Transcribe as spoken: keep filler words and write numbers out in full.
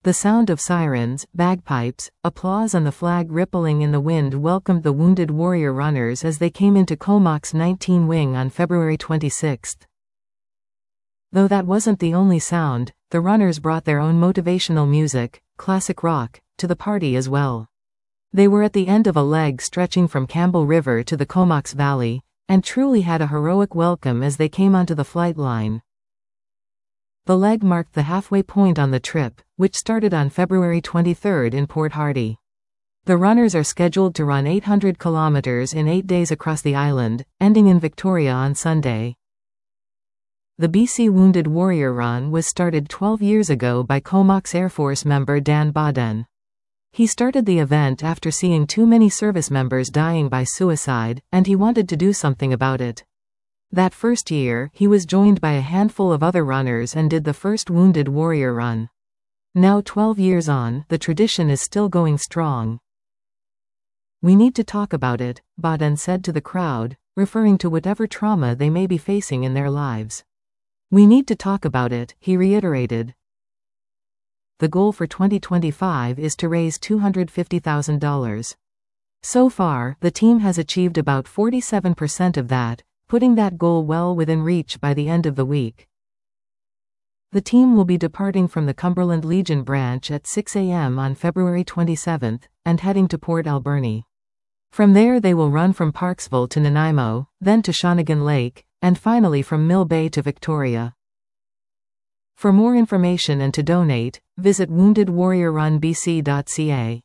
The sound of sirens, bagpipes, applause and the flag rippling in the wind welcomed the Wounded Warrior runners as they came into Comox nineteen wing on February twenty-sixth. Though that wasn't the only sound, the runners brought their own motivational music, classic rock, to the party as well. They were at the end of a leg stretching from Campbell River to the Comox Valley, and truly had a heroic welcome as they came onto the flight line. The leg marked the halfway point on the trip, which started on February twenty-third in Port Hardy. The runners are scheduled to run eight hundred kilometers in eight days across the island, ending in Victoria on Sunday. The B C Wounded Warrior Run was started twelve years ago by Comox Air Force member Dan Baden. He started the event after seeing too many service members dying by suicide, and he wanted to do something about it. That first year, he was joined by a handful of other runners and did the first Wounded Warrior Run. Now twelve years on, the tradition is still going strong. "We need to talk about it," Baden said to the crowd, referring to whatever trauma they may be facing in their lives. "We need to talk about it," he reiterated. The goal for twenty twenty-five is to raise two hundred fifty thousand dollars. So far, the team has achieved about forty-seven percent of that, putting that goal well within reach by the end of the week. The team will be departing from the Cumberland Legion branch at six a m on February twenty-seventh, and heading to Port Alberni. From there they will run from Parksville to Nanaimo, then to Shawnigan Lake, and finally from Mill Bay to Victoria. For more information and to donate, visit wounded warrior run b c dot c a.